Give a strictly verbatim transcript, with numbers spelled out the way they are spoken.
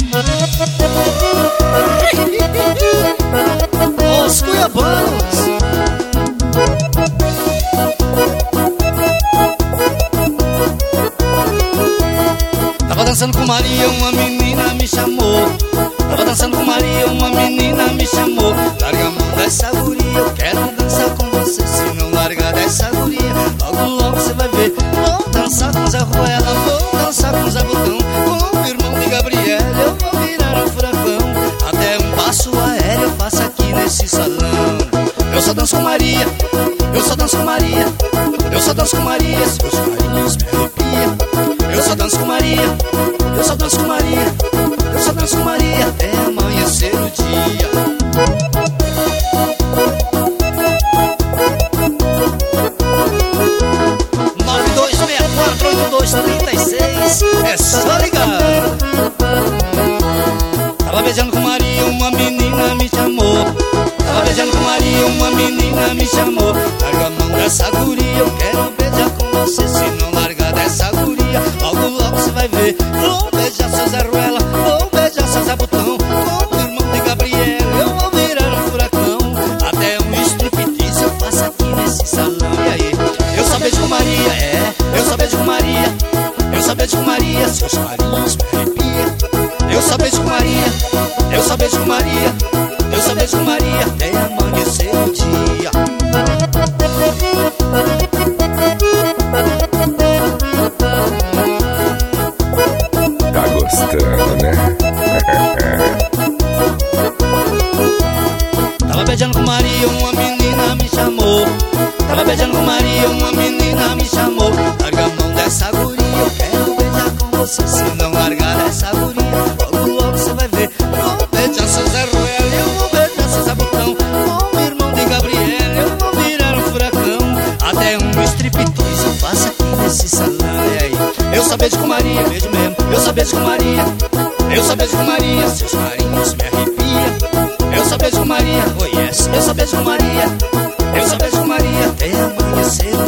Os cuiabanos. Tava dançando com Maria, uma menina me chamou. Tava dançando com Maria, uma menina me chamou. Larga a mão dessa guria, eu quero dançar com você. Se não largar dessa guria, logo logo você vai ver. Vou dançar com Zé Ruela, vou dançar com Zé Botão, com o irmão de Gabriel, eu vou virar um furacão. Até um passo aéreo eu faço aqui nesse salão. Eu só danço com Maria, eu só danço com Maria, eu só danço com Maria, seus carinhos me arrepiam. Eu só danço com Maria, eu só danço com Maria, eu só danço com Maria até amanhecer o dia. Nove dois seis quatro oito dois três seis, é só ligar. Tava beijando com Maria, uma menina me chamou. Tava beijando com Maria, uma menina me chamou. Larga a mão dessa guria, eu quero beijar com você. Se não largar dessa guria, logo logo você vai ver. Vou beijar seu Zé Ruela, vou beijar seu Zé Botão, com o irmão de Gabriel, eu vou virar um furacão. Até um striptease eu faço aqui nesse salão. E aí? Eu só beijo com Maria, é, eu só beijo com Maria, eu só beijo com Maria, seus carinhos me arrepiam. Eu só beijo com Maria, eu só beijo com Maria, eu só beijo com Maria até amanhecer o dia. Tá gostando, né? Tava beijando com Maria, uma menina me chamou. Tava beijando com Maria, uma menina me chamou. Larga a mão dessa guria, eu quero beijar com você. Se não largar essa guria, logo logo você vai ver. Vou beijar seu Zé Ruela, eu vou beijar seu Zé Botão, com o irmão de Gabriel, eu vou virar um furacão. Até um striptease eu faço aqui nesse salão. E aí? Eu só beijo com Maria, beijo mesmo. Eu só beijo com Maria, eu só beijo com Maria, seus carinhos me arrepiam. Eu só beijo com Maria, oh yes. Eu só beijo com Maria, eu só beijo com Maria até amanhecer.